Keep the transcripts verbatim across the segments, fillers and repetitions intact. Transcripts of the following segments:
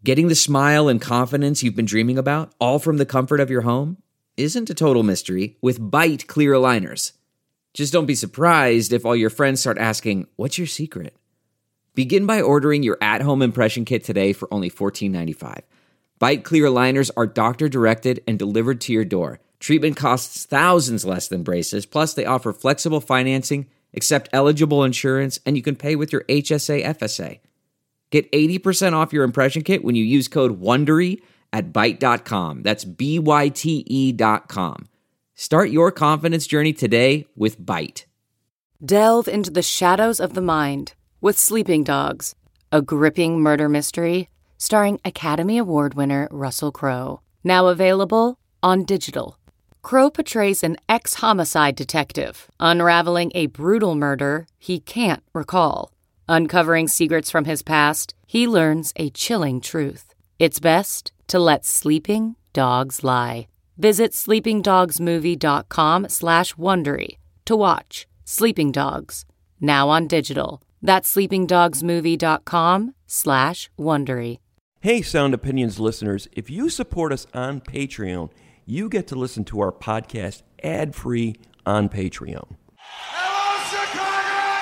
Getting the smile and confidence you've been dreaming about, all from the comfort of your home, isn't a total mystery with Byte clear aligners. Just don't be surprised if all your friends start asking, "What's your secret?" Begin by ordering your at-home impression kit today for only fourteen ninety-five. Byte clear aligners are doctor-directed and delivered to your door. Treatment costs thousands less than braces, plus they offer flexible financing, accept eligible insurance, and you can pay with your H S A F S A. Get eighty percent off your impression kit when you use code WONDERY at byte dot com. That's B Y T E dot com. Start your confidence journey today with Byte. Delve into the shadows of the mind with Sleeping Dogs, a gripping murder mystery starring Academy Award winner Russell Crowe. Now available on digital. Crowe portrays an ex-homicide detective unraveling a brutal murder he can't recall. Uncovering secrets from his past, he learns a chilling truth. It's best to let sleeping dogs lie. Visit sleepingdogsmovie.com slash Wondery to watch Sleeping Dogs, now on digital. That's sleepingdogsmovie.com slash Wondery. Hey, Sound Opinions listeners, if you support us on Patreon, you get to listen to our podcast ad-free on Patreon. Hello, Chicago!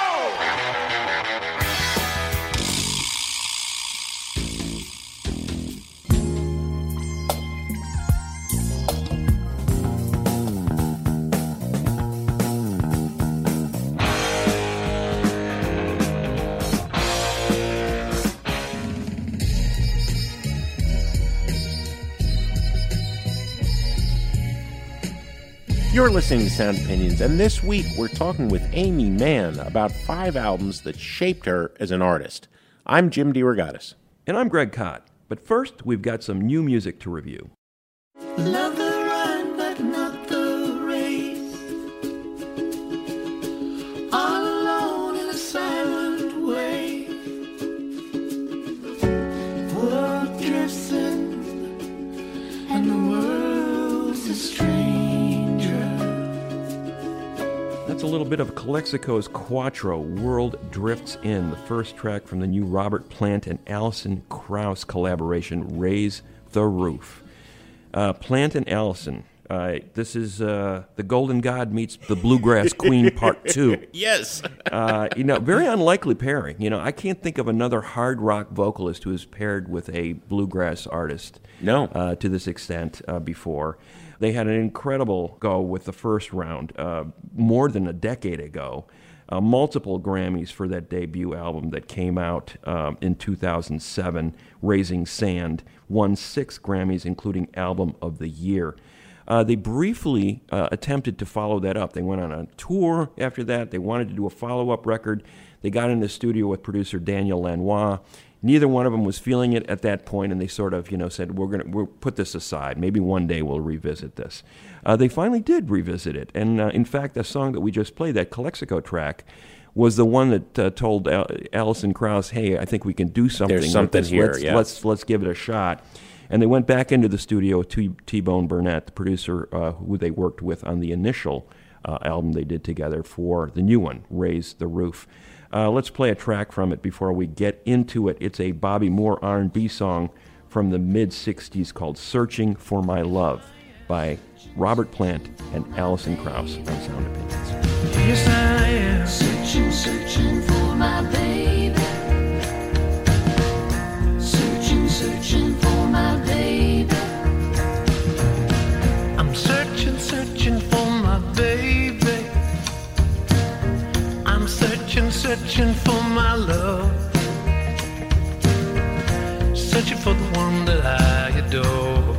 You're listening to Sound Opinions, and this week we're talking with Aimee Mann about five albums that shaped her as an artist. I'm Jim DeRogatis. And I'm Greg Kot. But first, we've got some new music to review. Love the ride, but not the race. All alone in a silent way. World drifts in, and the world's a stranger. That's a little bit of Calexico's Quattro, World Drifts In, the first track from the new Robert Plant and Alison Krauss collaboration, Raise the Roof. Uh, Plant and Alison, uh, this is uh, the Golden God meets the Bluegrass Queen Part two. Yes. uh, you know, very unlikely pairing. You know, I can't think of another hard rock vocalist who is paired with a bluegrass artist. No. Uh, to this extent uh, before. They had an incredible go with the first round, uh, more than a decade ago. Uh, multiple Grammys for that debut album that came out um, in two thousand seven, Raising Sand. Won six Grammys, including Album of the Year. Uh, they briefly uh, attempted to follow that up. They went on a tour after that. They wanted to do a follow-up record. They got in the studio with producer Daniel Lanois. Neither one of them was feeling it at that point, and they sort of, you know, said, we're going to we'll put this aside. Maybe one day we'll revisit this. Uh, they finally did revisit it. And, uh, in fact, the song that we just played, that Calexico track, was the one that uh, told Al- Alison Krauss, hey, I think we can do something There's something with this. here, let's, yeah. let's, let's give it a shot. And they went back into the studio with T- T-Bone Burnett, the producer uh, who they worked with on the initial uh, album they did together for the new one, Raise the Roof. Uh, let's play a track from it before we get into it. It's a Bobby Moore R and B song from the mid-sixties called Searching for My Love by Robert Plant and Alison Krauss on Sound Opinions. Yes, I am searching, searching for my baby. Searching, searching for my baby. I'm searching, searching for my baby. I'm searching, searching for my love. Searching for the one that I adore.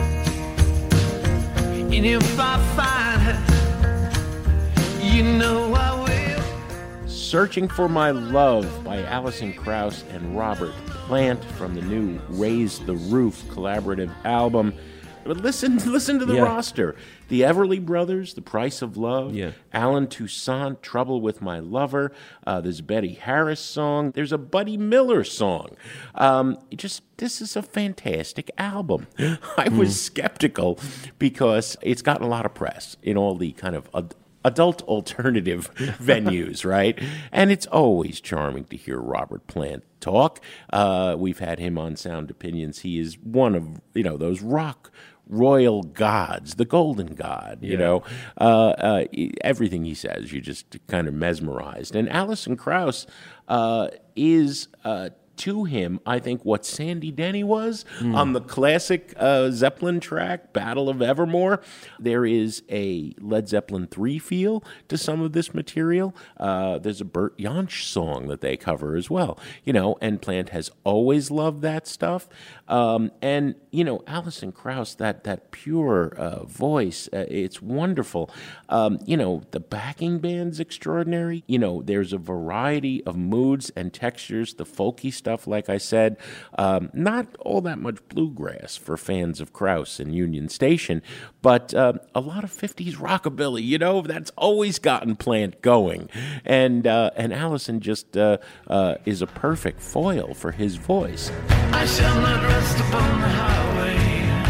And if I find her, you know I will. Searching for My Love by Alison Krauss and Robert Plant from the new Raise the Roof collaborative album. But listen, listen to the Yeah. roster. The Everly Brothers, The Price of Love, Yeah. Alan Toussaint, Trouble with My Lover, uh, there's a Betty Harris song, there's a Buddy Miller song. Um, it just This is a fantastic album. I was Mm. skeptical because it's gotten a lot of press in all the kind of ad- adult alternative venues, right? And it's always charming to hear Robert Plant talk. Uh, we've had him on Sound Opinions. He is one of, you know, those rock royal gods, the golden god, you yeah. know. Uh, uh, everything he says, you just kind of mesmerized. And Alison Krauss uh, is... Uh, to him, I think, what Sandy Denny was mm. on the classic uh, Zeppelin track, Battle of Evermore. There is a Led Zeppelin three feel to some of this material. Uh, there's a Bert Jansch song that they cover as well, you know, and Plant has always loved that stuff. Um, and, you know, Alison Krauss, that, that pure uh, voice, uh, it's wonderful. Um, you know, the backing band's extraordinary. You know, there's a variety of moods and textures, the folky stuff. Stuff, like I said, um, not all that much bluegrass for fans of Krauss and Union Station, but uh, a lot of fifties rockabilly, you know, that's always gotten Plant going. And uh, and Alison just uh, uh, is a perfect foil for his voice. I shall not rest upon the highway.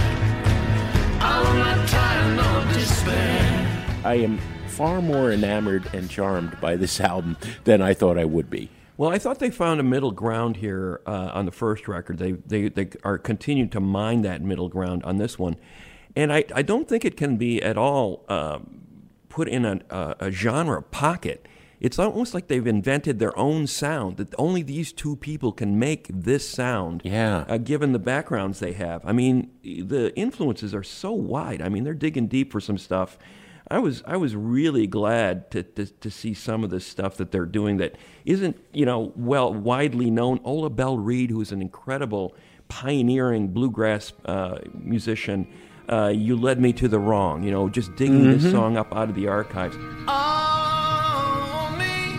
I will not tire nor despair. I am far more enamored and charmed by this album than I thought I would be. Well, I thought they found a middle ground here uh, on the first record. They they they are continuing to mine that middle ground on this one, and I, I don't think it can be at all uh, put in a, a, a genre pocket. It's almost like they've invented their own sound, that only these two people can make this sound, yeah. uh, given the backgrounds they have. I mean, the influences are so wide. I mean, they're digging deep for some stuff. I was I was really glad to, to to see some of the stuff that they're doing that isn't, you know, well widely known. Ola Belle Reed, who's an incredible pioneering bluegrass uh, musician, uh, You Led Me to the Wrong, you know, just digging mm-hmm. this song up out of the archives. Oh, me,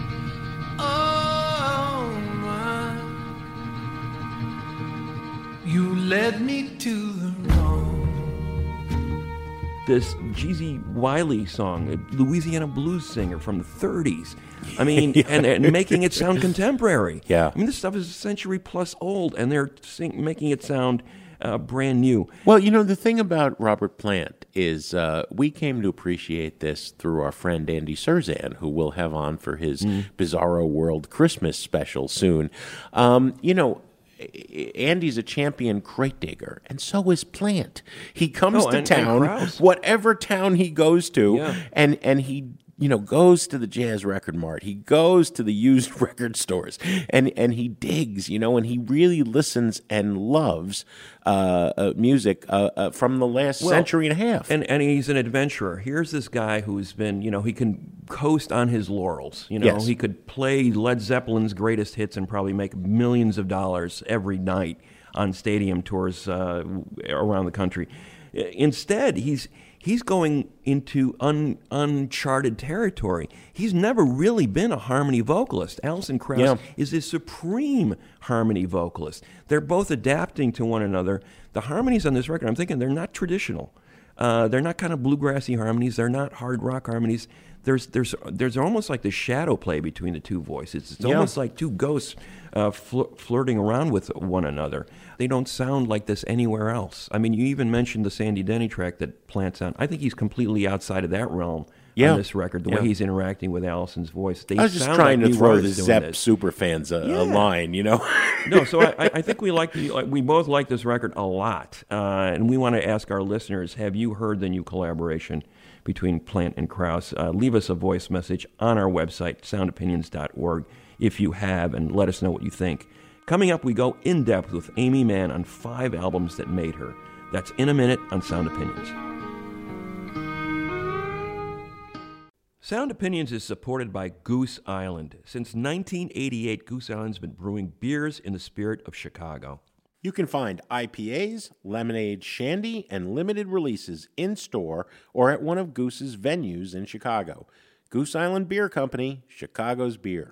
oh, my. You led me to the wrong. This Jeezy Wiley song, a Louisiana blues singer from the thirties. I mean, yeah. and, and making it sound contemporary. Yeah. I mean, this stuff is a century plus old, and they're sing, making it sound uh, brand new. Well, you know, the thing about Robert Plant is uh, we came to appreciate this through our friend Andy Surzan, who we'll have on for his mm. Bizarro World Christmas special soon. Um, you know, Andy's a champion crate digger, and so is Plant. He comes oh, to and, town, and whatever town he goes to, yeah. and, and he you know goes to the Jazz Record Mart. He goes to the used record stores, and, and he digs, you know, and he really listens and loves uh, uh, music uh, uh, from the last well, century and a half. And, and he's an adventurer. Here's this guy who's been, you know, he can coast on his laurels. You know, yes. he could play Led Zeppelin's greatest hits and probably make millions of dollars every night on stadium tours uh, around the country. Instead, he's he's going into un, uncharted territory. He's never really been a harmony vocalist. Alison Krauss yeah. is a supreme harmony vocalist. They're both adapting to one another. The harmonies on this record, I'm thinking they're not traditional. Uh, they're not kind of bluegrassy harmonies. They're not hard rock harmonies. There's there's there's almost like the shadow play between the two voices. It's yeah. almost like two ghosts uh, fl- flirting around with one another. They don't sound like this anywhere else. I mean, you even mentioned the Sandy Denny track that Plant's on. I think he's completely outside of that realm yeah. on this record, the yeah. way he's interacting with Alison's voice. They I was just sound trying like to throw the doing Zepp this. superfans a, Yeah. a line, you know? No, so I, I think we like the, we both like this record a lot, uh, and we want to ask our listeners: have you heard the new collaboration between Plant and Krauss? Uh, leave us a voice message on our website, sound opinions dot org, if you have, and let us know what you think. Coming up, we go in depth with Aimee Mann on five albums that made her. That's in a minute on Sound Opinions. Sound Opinions is supported by Goose Island. Since nineteen eighty-eight, Goose Island's been brewing beers in the spirit of Chicago. You can find I P As, lemonade, shandy, and limited releases in-store or at one of Goose's venues in Chicago. Goose Island Beer Company, Chicago's beer.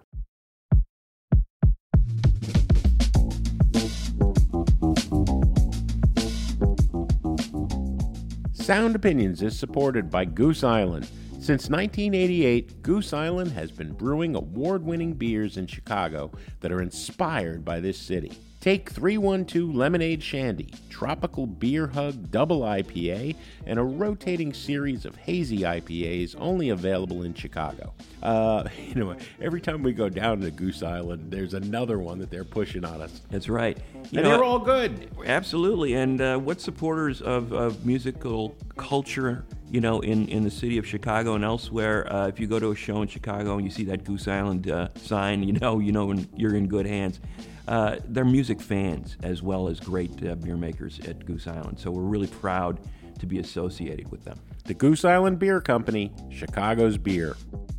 Sound Opinions is supported by Goose Island. Since nineteen eighty-eight, Goose Island has been brewing award-winning beers in Chicago that are inspired by this city. Take three one two Lemonade Shandy, Tropical Beer Hug Double I P A, and a rotating series of hazy I P As only available in Chicago. Uh, you know, every time we go down to Goose Island, there's another one that they're pushing on us. That's right. You and know, they're all good. Absolutely. And uh, what supporters of, of musical culture, you know, in, in the city of Chicago and elsewhere, uh, if you go to a show in Chicago and you see that Goose Island uh, sign, you know, you know you're in good hands. Uh, they're music fans as well as great uh, beer makers at Goose Island. So we're really proud to be associated with them. The Goose Island Beer Company, Chicago's beer.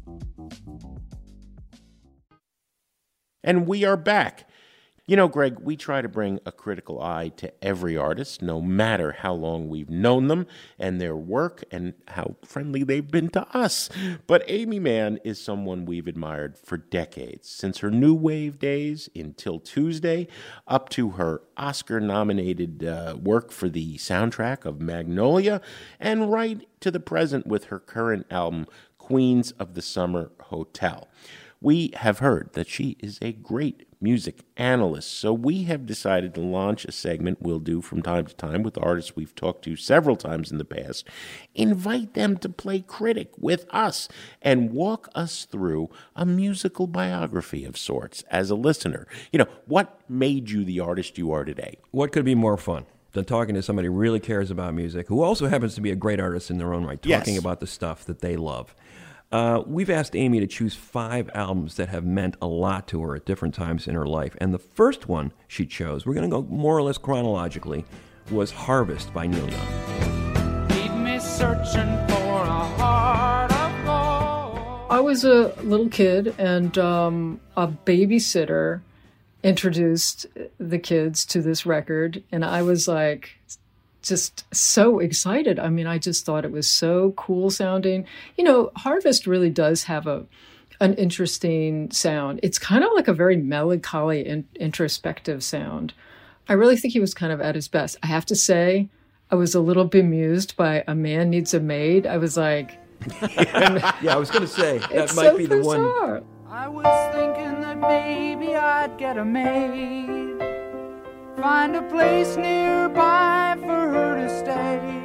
And we are back. You know, Greg, we try to bring a critical eye to every artist, no matter how long we've known them and their work and how friendly they've been to us. But Aimee Mann is someone we've admired for decades, since her New Wave days in Till Tuesday, up to her Oscar-nominated uh, work for the soundtrack of Magnolia, and right to the present with her current album, Queens of the Summer Hotel. We have heard that she is a great music analyst, so we have decided to launch a segment we'll do from time to time with artists we've talked to several times in the past, invite them to play critic with us and walk us through a musical biography of sorts as a listener. You know, what made you the artist you are today? What could be more fun than talking to somebody who really cares about music, who also happens to be a great artist in their own right, talking Yes. about the stuff that they love. Uh, we've asked Aimee to choose five albums that have meant a lot to her at different times in her life. And the first one she chose, we're going to go more or less chronologically, was Harvest by Neil Young. Lead me searching for a heart of gold. I was a little kid, and um, a babysitter introduced the kids to this record, and I was like just so excited. I mean, I just thought it was so cool sounding. You know, Harvest really does have a an interesting sound. It's kind of like a very melancholy and introspective sound. I really think he was kind of at his best. I have to say, I was a little bemused by A Man Needs a Maid. I was like, Yeah, I was going to say, that it's might so be the one. bizarre. I was thinking that maybe I'd get a maid, find a place nearby for her to stay,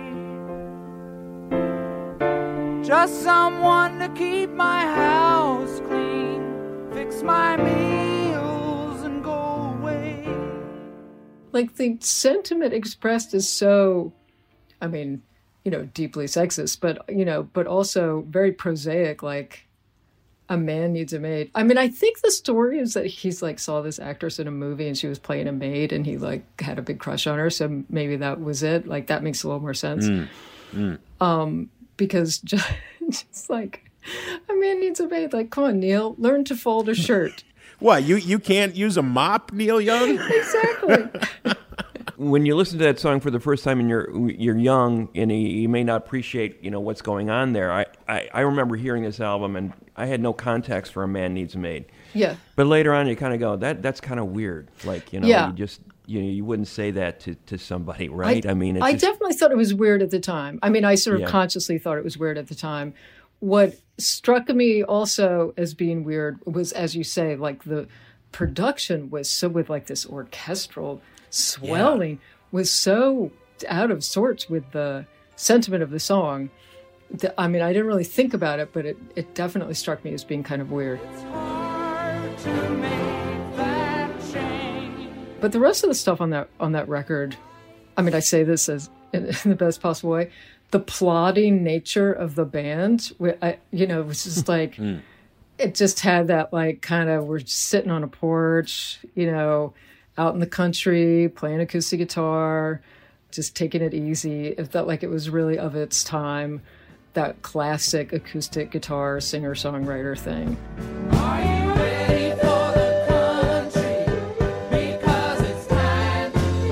just someone to keep my house clean, fix my meals and go away. Like, the sentiment expressed is so, I mean, you know, deeply sexist, but, you know, but also very prosaic, like, a man needs a maid. I mean, I think the story is that he's like saw this actress in a movie and she was playing a maid and he like had a big crush on her. So maybe that was it. Like, that makes a little more sense. Mm. Mm. Um, because just, just like, a man needs a maid. Like, come on, Neil, learn to fold a shirt. What, you, you can't use a mop, Neil Young? Exactly. When you listen to that song for the first time and you're you're young and you, you may not appreciate, you know, what's going on there. I, I, I remember hearing this album and I had no context for A Man Needs a Maid. Yeah. But later on you kind of go, that that's kind of weird. Like, you know, Yeah. you just you know, you wouldn't say that to, to somebody, right? I, I mean, it's I just, definitely thought it was weird at the time. I mean, I sort of Yeah. consciously thought it was weird at the time. What struck me also as being weird was, as you say, like the production was so with like this orchestral swelling was so out of sorts with the sentiment of the song. That, I mean, I didn't really think about it, but it, it definitely struck me as being kind of weird. It's hard to make that change. But the rest of the stuff on that on that record, I mean, I say this as in, in the best possible way. The plodding nature of the band, I, you know, it was just like, it just had that like kind of, we're just sitting on a porch, you know, out in the country, playing acoustic guitar, just taking it easy. It felt like it was really of its time, that classic acoustic guitar singer-songwriter thing. Are you ready for the country? Because it's time.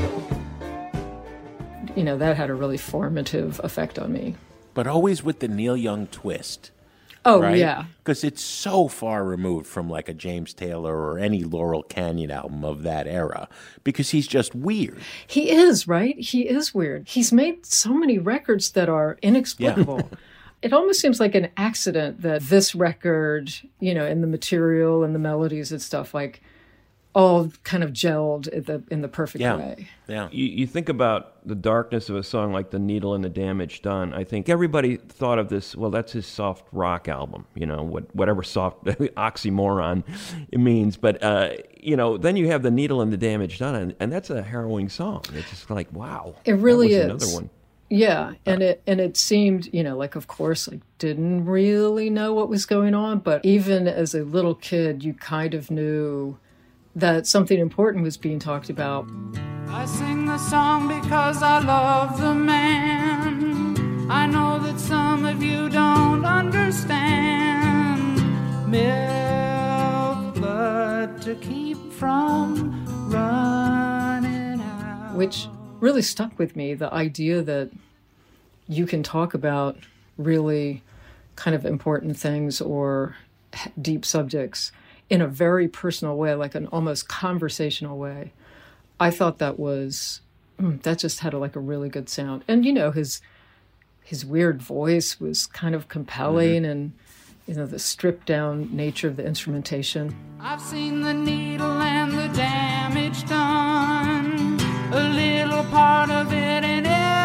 You know, that had a really formative effect on me. But always with the Neil Young twist. Oh, Right? yeah. Because it's so far removed from like a James Taylor or any Laurel Canyon album of that era. Because he's just weird. He is, right? He is weird. He's made so many records that are inexplicable. It almost seems like an accident that this record, you know, and the material and the melodies and stuff, like, all kind of gelled in the, in the perfect Yeah. way. Yeah. You, you think about the darkness of a song like The Needle and the Damage Done. I think everybody thought of this, well, that's his soft rock album, you know, what, whatever soft oxymoron it means. But, uh, you know, then you have The Needle and the Damage Done, and, and that's a harrowing song. It's just like, wow. It really that was is. another one. Yeah, and it and it seemed, you know, like, of course, I didn't really know what was going on, but even as a little kid, you kind of knew that something important was being talked about. I sing the song because I love the man. I know that some of you don't understand. Milk blood to keep from running out. Which really stuck with me, the idea that you can talk about really kind of important things or deep subjects in a very personal way, like an almost conversational way. I thought that was, that just had a, like a really good sound. And, you know, his his weird voice was kind of compelling, mm-hmm. and, you know, the stripped down nature of the instrumentation. I've seen the needle and the damage done, a little part of it in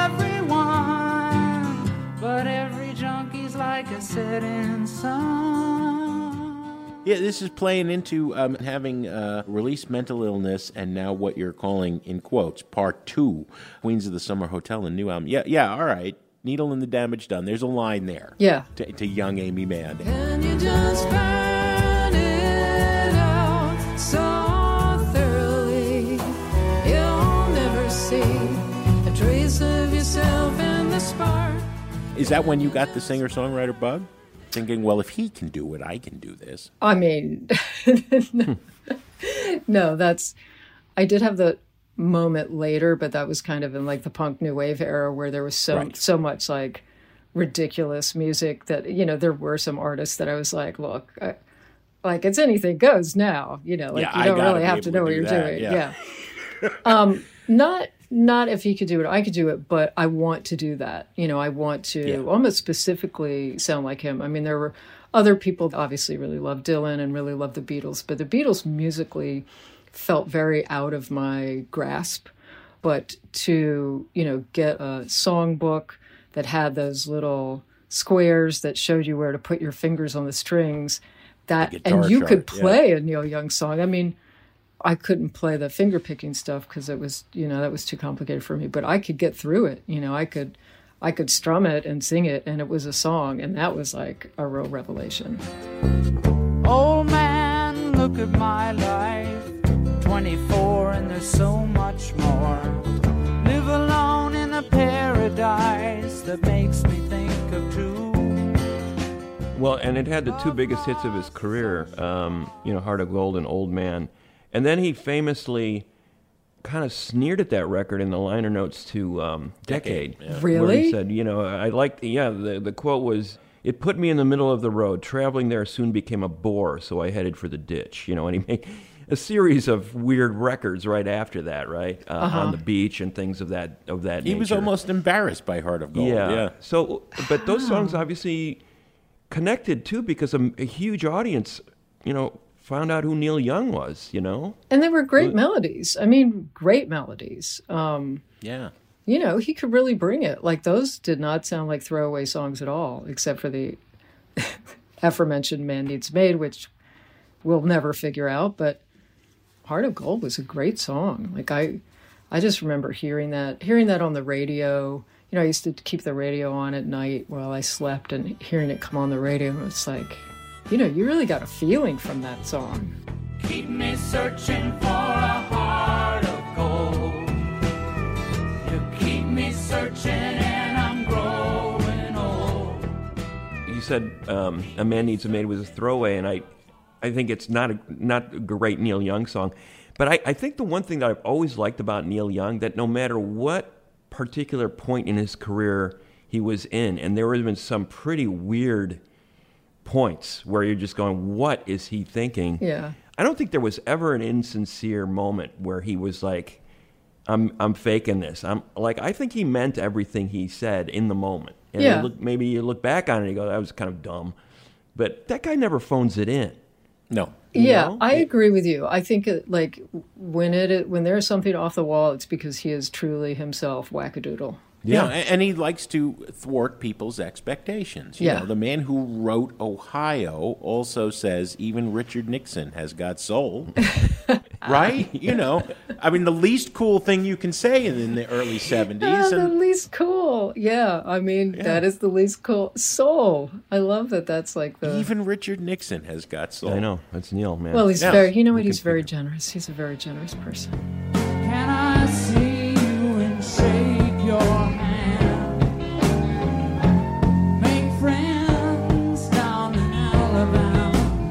everyone, but every junkie's like a setting sun. Yeah, this is playing into um, having uh, released mental illness and now what you're calling, in quotes, part two, Queens of the Summer Hotel, and new album. Yeah, yeah, all right. Needle and the Damage Done. There's a line there. Yeah. To, to young Amy Mann. Can you just find it out so thoroughly? You'll never see a trace of yourself in the spark. Is that when you got the singer-songwriter bug? Thinking, well, if he can do it, I can do this. I mean, no, no, that's, I did have the moment later, but that was kind of in like the punk new wave era where there was so, Right. so much like ridiculous music that, you know, there were some artists that I was like, look, I, like it's anything goes now, you know, like Yeah, you I don't gotta really be have able to to know what do you're that, doing. yeah. Yeah. um, not, not if he could do it, I could do it, but I want to do that. You know, I want to Yeah. almost specifically sound like him. I mean, there were other people that obviously really loved Dylan and really loved the Beatles, but the Beatles musically felt very out of my grasp. But to, you know, get a songbook that had those little squares that showed you where to put your fingers on the strings, that, The guitar and you chart, could yeah. play a Neil Young song. I mean, I couldn't play the finger picking stuff because it was, you know, that was too complicated for me, but I could get through it. You know, I could, I could strum it and sing it and it was a song. And that was like a real revelation. Old man, look at my life. twenty-four and there's so much more. Live alone in a paradise that makes me think of two. Well, and it had the two biggest hits of his career, um, you know, Heart of Gold and Old Man. And then he famously kind of sneered at that record in the liner notes to um, Decade. Decade, yeah. Where Really? he said, you know, I liked, yeah, the, the quote was, it put me in the middle of the road. Traveling there soon became a bore, so I headed for the ditch. You know, and he made a series of weird records right after that, right? Uh, Uh-huh. On the Beach and things of that of that He nature. was almost embarrassed by Heart of Gold. Yeah. Yeah. So, but those songs obviously connected too because a, a huge audience, you know, found out who Neil Young was. You know. And they were great melodies. I mean, great melodies. Um, Yeah. you know, he could really bring it. Like those did not sound like throwaway songs at all, except for the aforementioned Man Needs Made, which we'll never figure out. But Heart of Gold was a great song. Like I, I just remember hearing that, hearing that on the radio. You know, I used to keep the radio on at night while I slept and hearing it come on the radio. And it's like, you know, you really got a feeling from that song. Keep me searching for a heart of gold. You keep me searching and I'm growing old. You said um, A Man Needs a Maid was a throwaway, and I, I think it's not a, not a great Neil Young song. But I, I think the one thing that I've always liked about Neil Young, that no matter what particular point in his career he was in, and there have been some pretty weird points where you're just going, what is he thinking? Yeah. I don't think there was ever an insincere moment where he was like, I'm I'm faking this. I'm like, I think he meant everything he said in the moment. And Yeah. you look, maybe you look back on it and you go, that was kind of dumb. But that guy never phones it in. No. Yeah, know? I agree with you. I think it, like when it when there's something off the wall, it's because he is truly himself wackadoodle. Yeah, a- and he likes to thwart people's expectations. You Yeah. know, the man who wrote Ohio also says even Richard Nixon has got soul. Right? You know, I mean, the least cool thing you can say in, in the early seventies. Ah, the and least cool. Yeah, I mean that is the least cool. Soul. I love that. That's like the. even Richard Nixon has got soul. I know. That's Neil, man. Well, he's Yeah. very. You know what? You He's can very figure. generous. He's a very generous person. Can I see you and shake your hand? Make friends down in Alabama.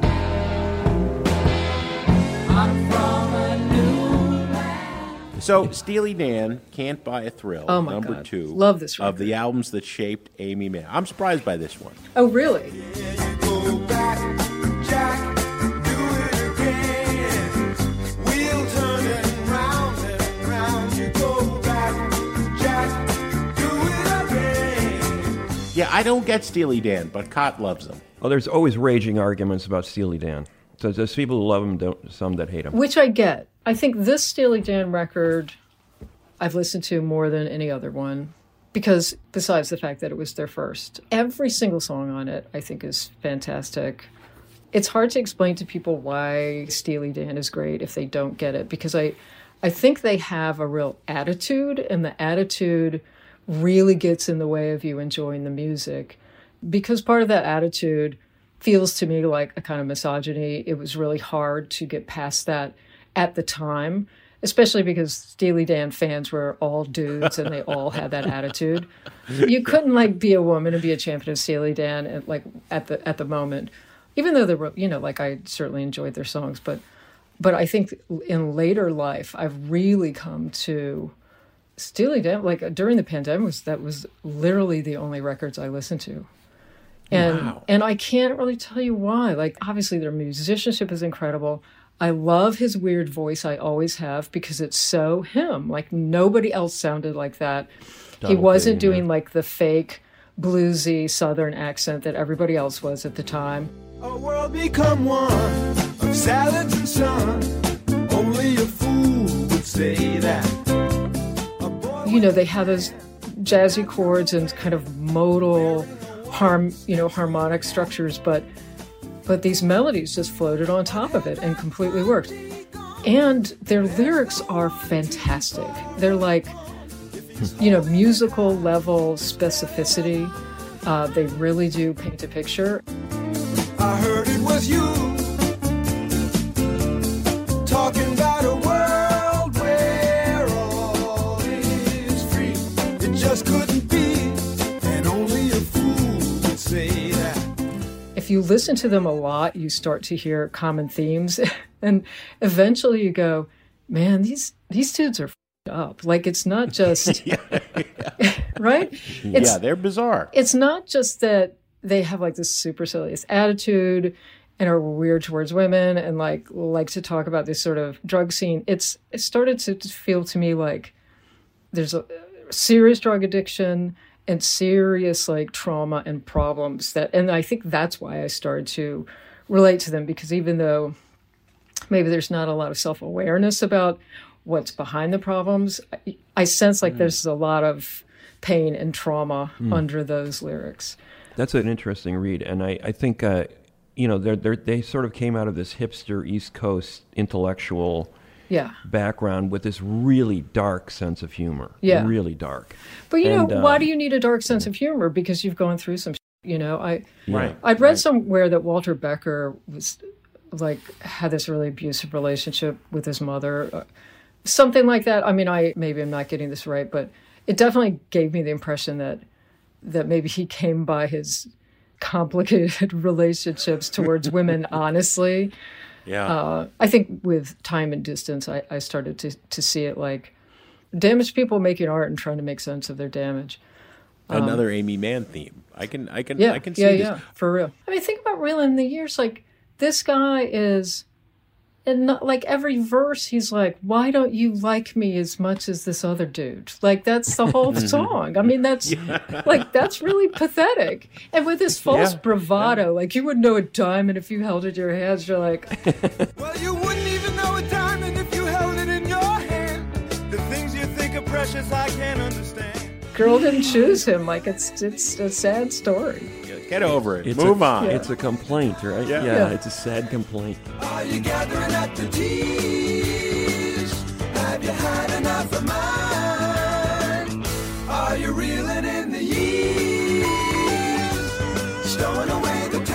I'm from a new land. So, Steely Dan, Can't Buy a Thrill, Oh, my number God. two. Love this Of record. the albums that shaped Amy Mann. I'm surprised by this one. Oh, really? Go back, Jack, do it again. We'll turn it round and round. You go back, Jack, do it again. Yeah, I don't get Steely Dan, but Cott loves them. Oh, there's always raging arguments about Steely Dan. So there's people who love him, don't, some that hate him. Which I get. I think this Steely Dan record I've listened to more than any other one because besides the fact that it was their first, every single song on it I think is fantastic. It's hard to explain to people why Steely Dan is great if they don't get it because I, I think they have a real attitude and the attitude really gets in the way of you enjoying the music because part of that attitude feels to me like a kind of misogyny. It was really hard to get past that at the time, especially because Steely Dan fans were all dudes and they all had that attitude. You couldn't like be a woman and be a champion of Steely Dan at like at the at the moment, even though they were, you know, like I certainly enjoyed their songs, but but I think in later life I've really come to Steely Dan. Like during the pandemic, was that was literally the only records I listened to. And Wow. and I can't really tell you why. Like obviously their musicianship is incredible. I love his weird voice. I always have because it's so him. Like nobody else sounded like that. he Donald wasn't Fagen, doing yeah. like the fake bluesy Southern accent that everybody else was at the time. A world become one of salads and sun. Only a fool would say that. A boy You know, they have those jazzy chords and kind of modal harm, you know, harmonic structures, but but these melodies just floated on top of it and completely worked. And their lyrics are fantastic. They're like, you know, musical level specificity. Uh, they really do paint a picture. I heard it was you talking about a world where all is free. It just couldn't be, and only a fool would say that. If you listen to them a lot, you start to hear common themes, and eventually you go, "Man, these these dudes are f***ed up." Like it's not just right. It's, yeah, they're bizarre. it's not just that they have like this supercilious attitude and are weird towards women and like like to talk about this sort of drug scene. It's it started to feel to me like there's a serious drug addiction and serious like trauma and problems that, and I think that's why I started to relate to them because even though maybe there's not a lot of self-awareness about what's behind the problems, I, I sense like there's a lot of pain and trauma under those lyrics. That's an interesting read, and I, I think uh, you know they're, they're, they sort of came out of this hipster East Coast intellectual Yeah. background with this really dark sense of humor. Yeah. Really dark. But you And, know, why um, do you need a dark sense of humor? Because you've gone through some, sh- you know, I, Right. I'd read somewhere that Walter Becker was like, had this really abusive relationship with his mother, uh, something like that. I mean, I, maybe I'm not getting this right, but it definitely gave me the impression that, that maybe he came by his complicated relationships towards women, honestly. Yeah. Uh, I think with time and distance, I, I started to, to see it like damaged people making art and trying to make sense of their damage. Another Amy Mann theme. I can, I can, Yeah, I can see yeah, this. yeah, for real. I mean, think about real in the years, like this guy is And not, like every verse, he's like, "Why don't you like me as much as this other dude?" Like that's the whole song. I mean, that's yeah. like that's really pathetic. And with this false yeah. bravado, yeah. like you wouldn't know a diamond if you held it in your hands. You're like, well, you wouldn't even know a diamond if you held it in your hand. The things you think are precious, I can't understand. Girl didn't choose him. Like it's it's a sad story. Get over it. It's Move a, on. Yeah. It's a complaint, right? Yeah. Yeah, yeah. It's a sad complaint. Are you gathering at the T's? Have you had enough of mine? Are you reeling in the years? Stowing away the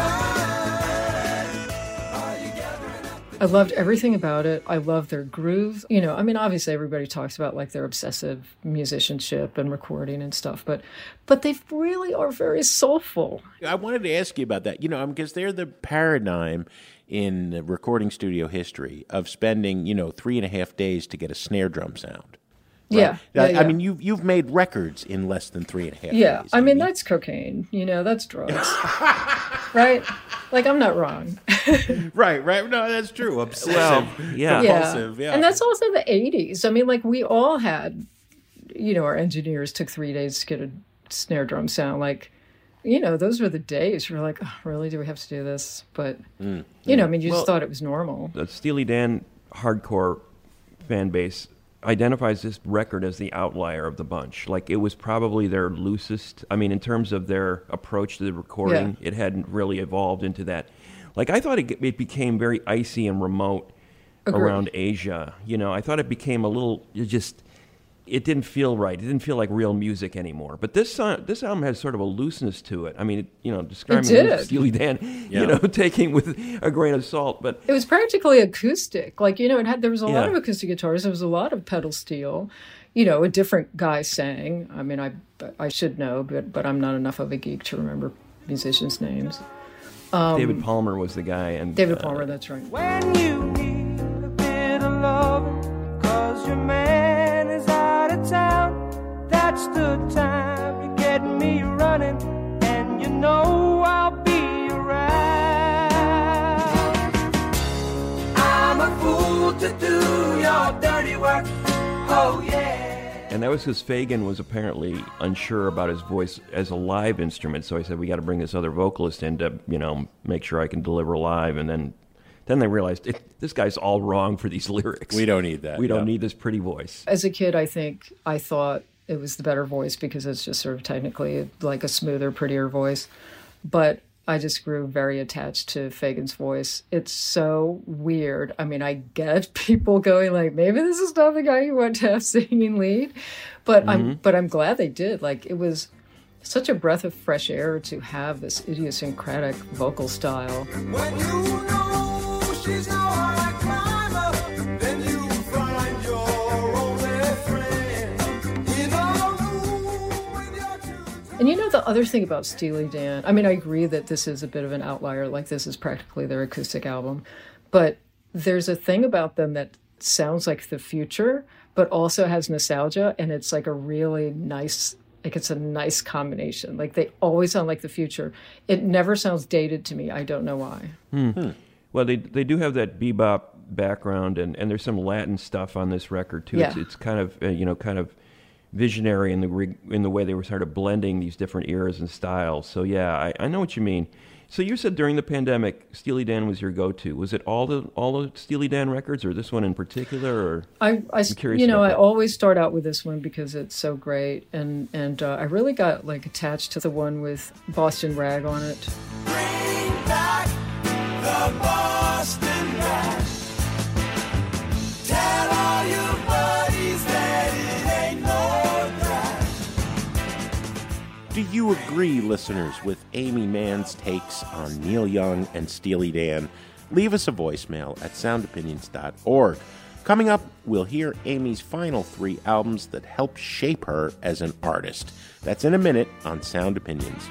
time? Are you gathering at the I loved everything about it. I love their groove. You know, I mean, obviously everybody talks about like their obsessive musicianship and recording and stuff, but but they really are very soulful. I wanted to ask you about that, you know, because they're the paradigm in recording studio history of spending, you know, three and a half days to get a snare drum sound. Right? Yeah, yeah, I, yeah. I mean, you've, you've made records in less than three and a half yeah. days. I mean, that's cocaine, you know, that's drugs, right? Like, I'm not wrong. Right, right. No, that's true. Obsessive, well, yeah. compulsive, yeah. And that's also the eighties. I mean, like, we all had, you know, our engineers took three days to get a snare drum sound. Like, you know, those were the days. We're like, oh, really? Do we have to do this? But, mm, you know, I mean, you well, uh, just thought it was normal. The Steely Dan hardcore fan base identifies this record as the outlier of the bunch. Like, it was probably their loosest. I mean, in terms of their approach to the recording, yeah. it hadn't really evolved into that. Like, I thought it, it became very icy and remote Agreed. around Asia. You know, I thought it became a little, it just, it didn't feel right. It didn't feel like real music anymore. But this song, this album has sort of a looseness to it. I mean, it, you know, describing it did. Steely Dan, yeah. you know, taking with a grain of salt. But it was practically acoustic. Like, you know, it had there was a yeah. lot of acoustic guitars. There was a lot of pedal steel. You know, a different guy sang. I mean, I I should know, but but I'm not enough of a geek to remember musicians' names. Um, David Palmer was the guy, and David uh, Palmer. That's right. When you need a bit of love, cause your man is out of town, that's the time to get me running, and you know I'll be around. I'm a fool to do your dirty work, oh yeah. And that was because Fagen was apparently unsure about his voice as a live instrument, so I said, we got to bring this other vocalist in to, you know, make sure I can deliver live. And then then they realized, it, this guy's all wrong for these lyrics. We don't need that. We don't no. need this pretty voice. As a kid, I think I thought it was the better voice because it's just sort of technically like a smoother, prettier voice. But I just grew very attached to Fagen's voice. It's so weird. I mean, I get people going like, maybe this is not the guy you want to have singing lead, but mm-hmm. I'm but I'm glad they did. Like, it was such a breath of fresh air to have this idiosyncratic vocal style. When you know she's no high climber, then you find your only friend in a room with your two. And you know the other thing about Steely Dan, I mean, I agree that this is a bit of an outlier, like this is practically their acoustic album, but there's a thing about them that sounds like the future, but also has nostalgia, and it's like a really nice, like it's a nice combination. Like they always sound like the future. It never sounds dated to me. I don't know why. Hmm. Hmm. Well, they they do have that bebop background, and, and there's some Latin stuff on this record too. Yeah. It's, it's kind of, uh, you know, kind of visionary in the re- in the way they were sort of blending these different eras and styles. So yeah, I, I know what you mean. So you said during the pandemic, Steely Dan was your go-to. Was it all the all the Steely Dan records, or this one in particular? Or I, I I'm curious you know, about I that. always start out with this one because it's so great, and and uh, I really got like attached to the one with Boston Rag on it. Bring back the Boston Rag. Tell all your buddies that it ain't no drag. Do you agree, listeners, with Amy Mann's takes on Neil Young and Steely Dan? Leave us a voicemail at sound opinions dot org. Coming up, we'll hear Amy's final three albums that helped shape her as an artist. That's in a minute on Sound Opinions.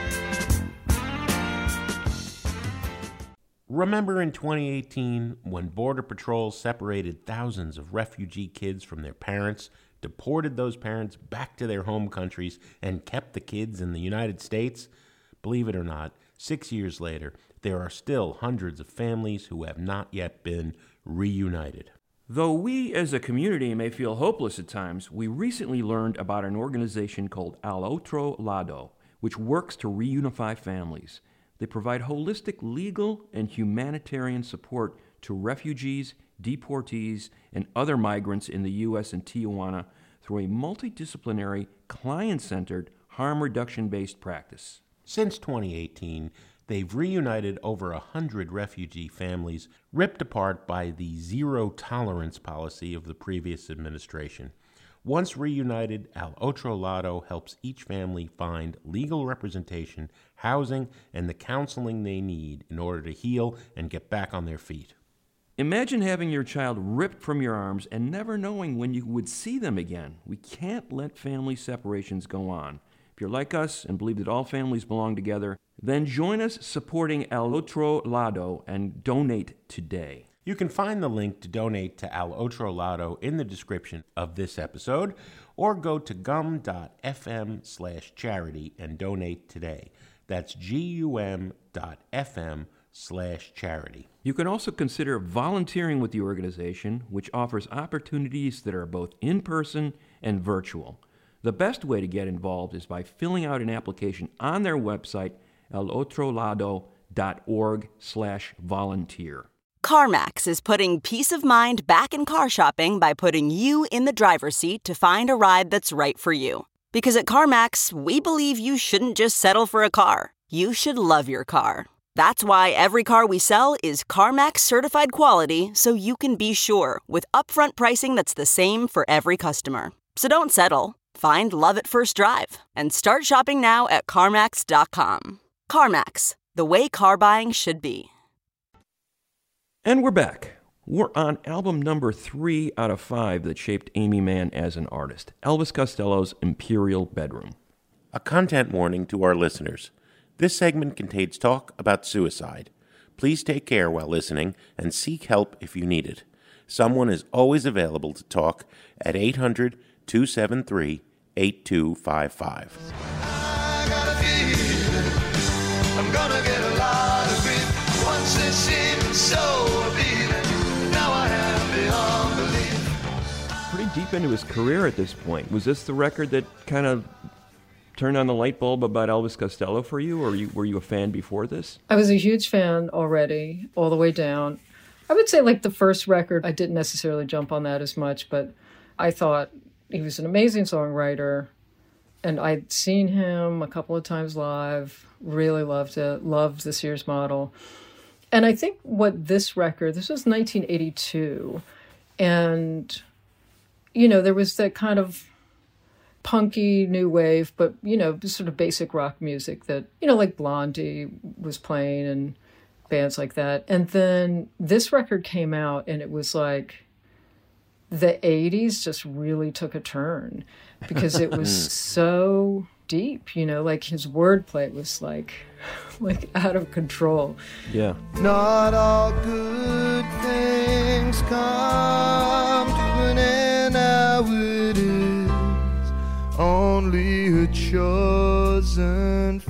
Remember in twenty eighteen when Border Patrol separated thousands of refugee kids from their parents, deported those parents back to their home countries, and kept the kids in the United States? Believe it or not, six years later, there are still hundreds of families who have not yet been Reunited. Though we as a community may feel hopeless at times, we recently learned about an organization called Al Otro Lado, which works to reunify families. They provide holistic legal and humanitarian support to refugees, deportees, and other migrants in the U S and Tijuana through a multidisciplinary, client-centered, harm reduction-based practice. Since twenty eighteen, they've reunited over a hundred refugee families ripped apart by the zero-tolerance policy of the previous administration. Once reunited, Al Otro Lado helps each family find legal representation, housing, and the counseling they need in order to heal and get back on their feet. Imagine having your child ripped from your arms and never knowing when you would see them again. We can't let family separations go on. If you're like us and believe that all families belong together, then join us supporting Al Otro Lado and donate today. You can find the link to donate to Al Otro Lado in the description of this episode, or go to gum.fm slash charity and donate today. That's gum.fm slash charity. You can also consider volunteering with the organization, which offers opportunities that are both in-person and virtual. The best way to get involved is by filling out an application on their website, alotrolado.org slash volunteer. CarMax is putting peace of mind back in car shopping by putting you in the driver's seat to find a ride that's right for you. Because at CarMax, we believe you shouldn't just settle for a car. You should love your car. That's why every car we sell is CarMax certified quality, so you can be sure with upfront pricing that's the same for every customer. So don't settle. Find love at first drive and start shopping now at CarMax dot com. CarMax, the way car buying should be. And we're back. We're on album number three out of five that shaped Aimee Mann as an artist, Elvis Costello's Imperial Bedroom. A content warning to our listeners. This segment contains talk about suicide. Please take care while listening and seek help if you need it. Someone is always available to talk at eight hundred, two seven three, eight two five five. I got a feeling I'm gonna get a lot of grief. Once it seemed so appealing, now I am beyond belief. Pretty deep into his career at this point. Was this the record that kind of turned on the light bulb about Elvis Costello for you, or you, were you a fan before this? I was a huge fan already, all the way down. I would say like the first record, I didn't necessarily jump on that as much, but I thought he was an amazing songwriter, and I'd seen him a couple of times live, really loved it, loved the Sears model. And I think what this record, this was nineteen eighty-two, and, you know, there was that kind of punky new wave, but, you know, sort of basic rock music that, you know, like Blondie was playing and bands like that. And then this record came out, and it was like the eighties just really took a turn because it was so deep, you know, like his wordplay was like, like out of control. Yeah. Not all good things come to an end nowadays. Only a chosen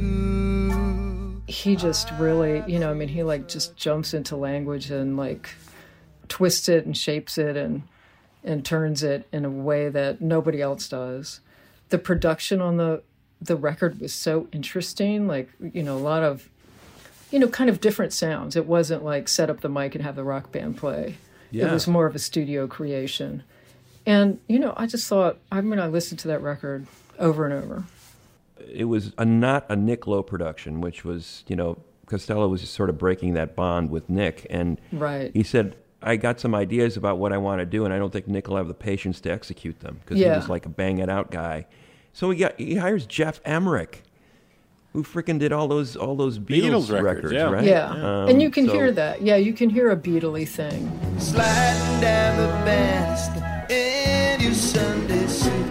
few. He just really, you know, I mean, he like just jumps into language and like twists it and shapes it and and turns it in a way that nobody else does. The production on the the record was so interesting, like, you know, a lot of, you know, kind of different sounds. It wasn't like set up the mic and have the rock band play. Yeah. It was more of a studio creation. And, you know, I just thought, I mean, I listened to that record over and over. It was a, not a Nick Lowe production, which was, you know, Costello was just sort of breaking that bond with Nick. And right. He said, I got some ideas about what I want to do, and I don't think Nick will have the patience to execute them because yeah. he was like a bang-it-out guy. So he got he hires Jeff Emmerich, who freaking did all those all those Beatles, Beatles records, records, yeah. right? Yeah, Um, and you can so- hear that. Yeah, you can hear a Beatle-y thing. Sliding down the banister in your Sunday suit,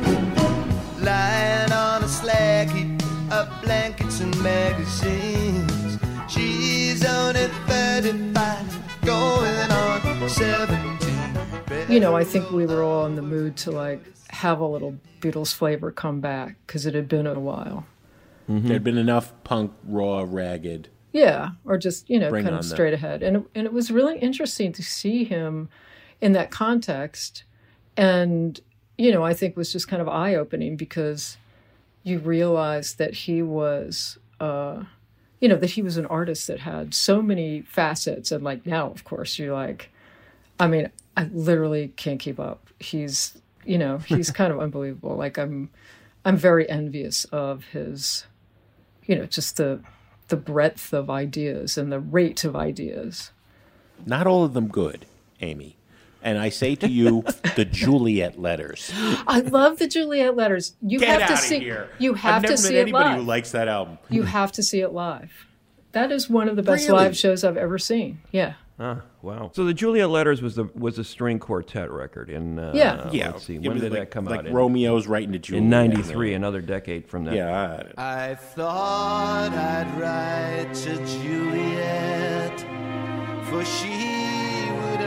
lying on a slag heap of blankets and magazines. She's only thirty-five, going on seventeen. You know, I think we were all in the mood to like have a little Beatles flavor come back because it had been a while. Mm-hmm. There'd been enough punk, raw, ragged Yeah, or just, you know, Bring kind on of the- straight ahead. And, it- and it was really interesting to see him in that context. And, you know, I think was just kind of eye-opening because you realize that he was, uh, you know, that he was an artist that had so many facets. And like now, of course, you're like, I mean, I literally can't keep up. He's, you know, he's kind of unbelievable. Like I'm, I'm very envious of his, you know, just the, the breadth of ideas and the rate of ideas. Not all of them good, Amy. And I say to you, the Juliet letters. I love the Juliet letters. You Get have to outta see. here. You have I've never to see met it anybody live. who likes that album. You have to see it live. That is one of the best Really? live shows I've ever seen. Yeah. Ah, wow. So the Juliet Letters was the was a string quartet record in uh, Yeah. Yeah. Let's see, It when was did like, that come like out? In- Romeo's writing to Juliet. In ninety-three, another decade from that. Yeah. I- I thought I'd write to Juliet, for she would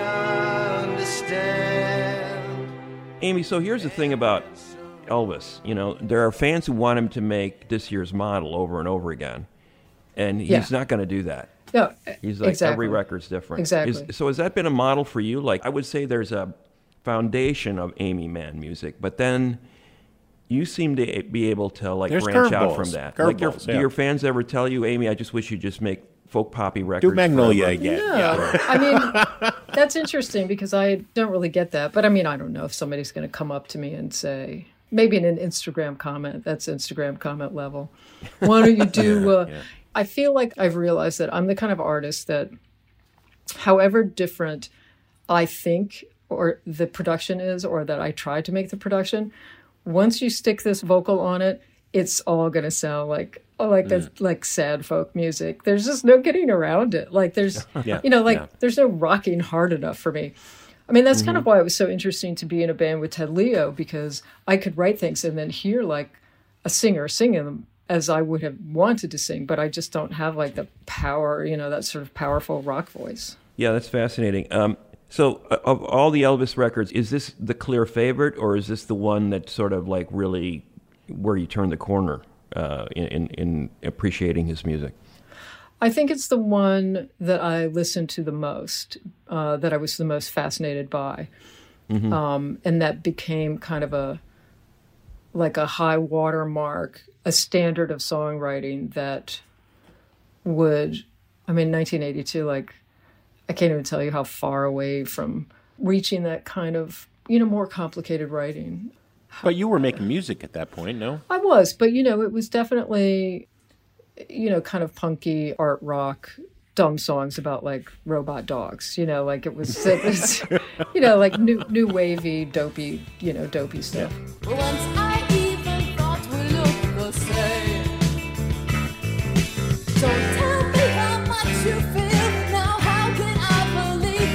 understand. Amy, so here's the thing about Elvis. You know, there are fans who want him to make This Year's Model over and over again, and he's Yeah. not going to do that. No. He's like, exactly. every record's different. Exactly. Is, so has that been a model for you? Like, I would say there's a foundation of Amy Mann music, but then you seem to be able to like There's branch out curveballs. from that. Like, your, Curveballs, do yeah. your fans ever tell you, Amy, I just wish you'd just make folk poppy records? Do Magnolia forever? again. No, Yeah. I mean, that's interesting because I don't really get that. But I mean, I don't know if somebody's going to come up to me and say, maybe in an Instagram comment, that's Instagram comment level. Why don't you do, uh, yeah. I feel like I've realized that I'm the kind of artist that, however different I think or the production is, or that I try to make the production, once you stick this vocal on it, it's all going to sound like, oh, like that's like sad folk music. There's just no getting around it. Like there's, Yeah, you know, like yeah. there's no rocking hard enough for me. I mean, that's kind of why it was so interesting to be in a band with Ted Leo, because I could write things and then hear like a singer singing them as I would have wanted to sing, but I just don't have like the power, you know, that sort of powerful rock voice. Yeah, that's fascinating. Um, so, uh, of all the Elvis records, is this the clear favorite, or is this the one that sort of like really where you turn the corner uh, in, in in appreciating his music? I think it's the one that I listened to the most, uh, that I was the most fascinated by. Mm-hmm. Um, and that became kind of a, like a high water mark, a standard of songwriting that would, I mean, nineteen eighty-two, like, I can't even tell you how far away from reaching that kind of, you know, more complicated writing. But you were making music at that point, no? I was, but, you know, it was definitely, you know, kind of punky art rock, dumb songs about like robot dogs, you know, like it was, it was you know, like new new wavy, dopey, you know, dopey stuff. Once I even thought we looked the same. Don't tell me how much you feel. Now how can I believe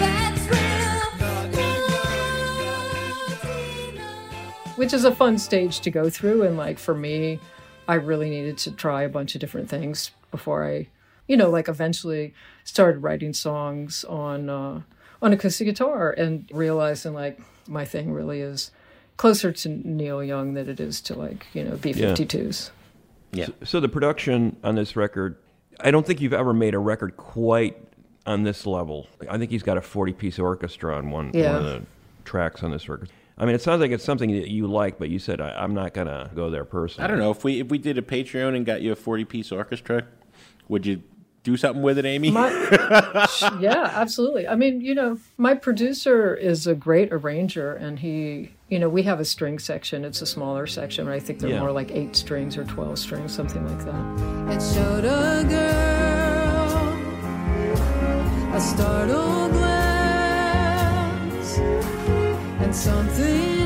that's real? Which is a fun stage to go through. And like for me, I really needed to try a bunch of different things before I, you know, like eventually started writing songs on uh, on acoustic guitar and realizing like my thing really is closer to Neil Young than it is to like, you know, B fifty-twos. Yeah. So, so the production on this record, I don't think you've ever made a record quite on this level. I think he's got a forty-piece orchestra on one, Yeah. one of the tracks on this record. I mean, it sounds like it's something that you like, but you said I, I'm not going to go there personally. I don't know. If we if we did a Patreon and got you a forty-piece orchestra, would you do something with it, Amy? My, yeah, absolutely. I mean, you know, my producer is a great arranger, and he, you know, we have a string section. It's a smaller section, but I think they're Yeah. more like eight strings or twelve strings, something like that. It showed a girl a startled glance and something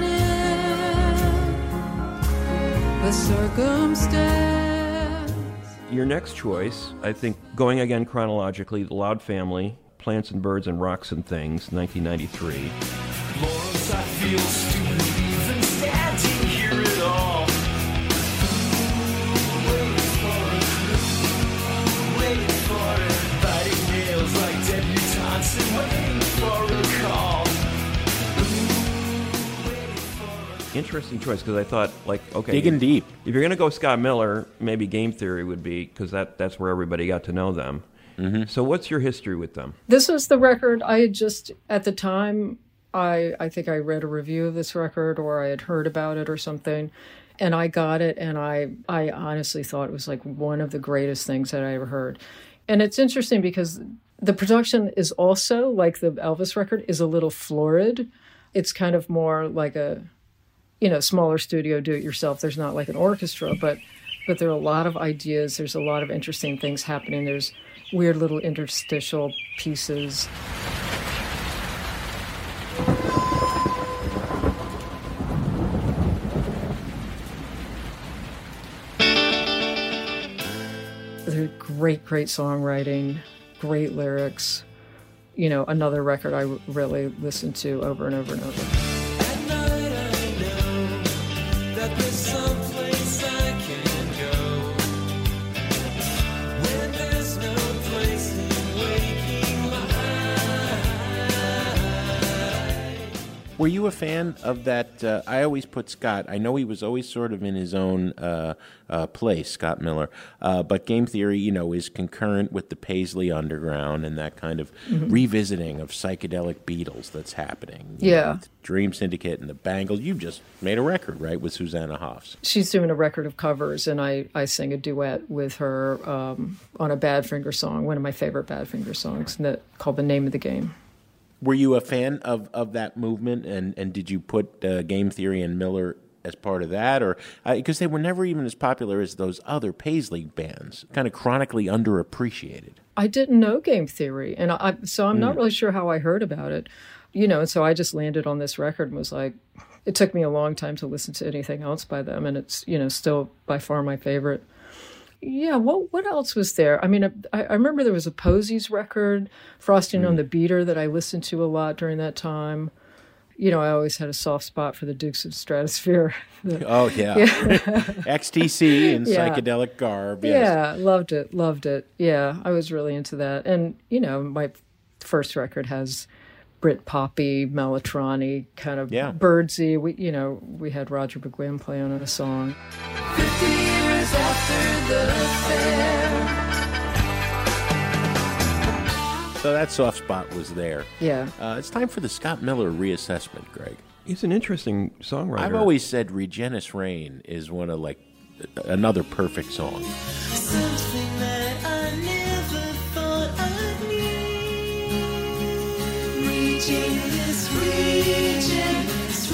in the circumstance. Your next choice, I think, going again chronologically, The Loud Family, Plants and Birds and Rocks and Things, nineteen ninety-three. Morals, I feel stupid even standing here at all. Waiting for it, waiting for it. Biting nails like debutantes and waiting for a call. Interesting choice, because I thought, like, okay, Digging deep. if you're going to go Scott Miller, maybe Game Theory would be, because that, that's where everybody got to know them. Mm-hmm. So what's your history with them? This was the record I had just, at the time, I, I think I read a review of this record or I had heard about it or something. And I got it, and I, I honestly thought it was like one of the greatest things that I ever heard. And it's interesting because the production is also, like the Elvis record, is a little florid. It's kind of more like a, you know, smaller studio, do-it-yourself. There's not like an orchestra, but but there are a lot of ideas. There's a lot of interesting things happening. There's weird little interstitial pieces. They're great, great songwriting, great lyrics. You know, another record I really listened to over and over and over. At night I know that there's some place I can go when there's no place in waking life. Were you a fan of that? Uh, I always put Scott. I know he was always sort of in his own uh, uh, place, Scott Miller. Uh, but Game Theory, you know, is concurrent with the Paisley Underground and that kind of mm-hmm. revisiting of psychedelic Beatles that's happening. You Yeah. know, with Dream Syndicate and the Bangles. You just made a record, right, with Susanna Hoffs. She's doing a record of covers, and I, I sing a duet with her um, on a Badfinger song, one of my favorite Badfinger songs, that, called The Name of the Game. Were you a fan of, of that movement, and, and did you put uh, Game Theory and Miller as part of that? Or because uh, they were never even as popular as those other Paisley bands, kind of chronically underappreciated. I didn't know Game Theory, and I, so I'm Mm. not really sure how I heard about it. You know, and so I just landed on this record and was like, it took me a long time to listen to anything else by them, and it's, you know, still by far my favorite. Yeah, what what else was there? I mean, I, I remember there was a Posies record, Frosting Mm. on the Beater, that I listened to a lot during that time. You know, I always had a soft spot for the Dukes of Stratosphere. The- Oh, yeah. Yeah. X T C in Yeah. psychedelic garb. Yes. Yeah, loved it, loved it. Yeah, I was really into that. And, you know, my first record has Brit poppy, Melotroni, kind of Yeah. birdsy. We, you know, we had Roger McGuinn play on a song. Fifty years after the fair. So that soft spot was there. Yeah. Uh, it's time for the Scott Miller reassessment, Greg. He's an interesting songwriter. I've always said Regenus Rain is one of, like, another perfect song. Something that I never thought I'd need. Regenus, Regenus,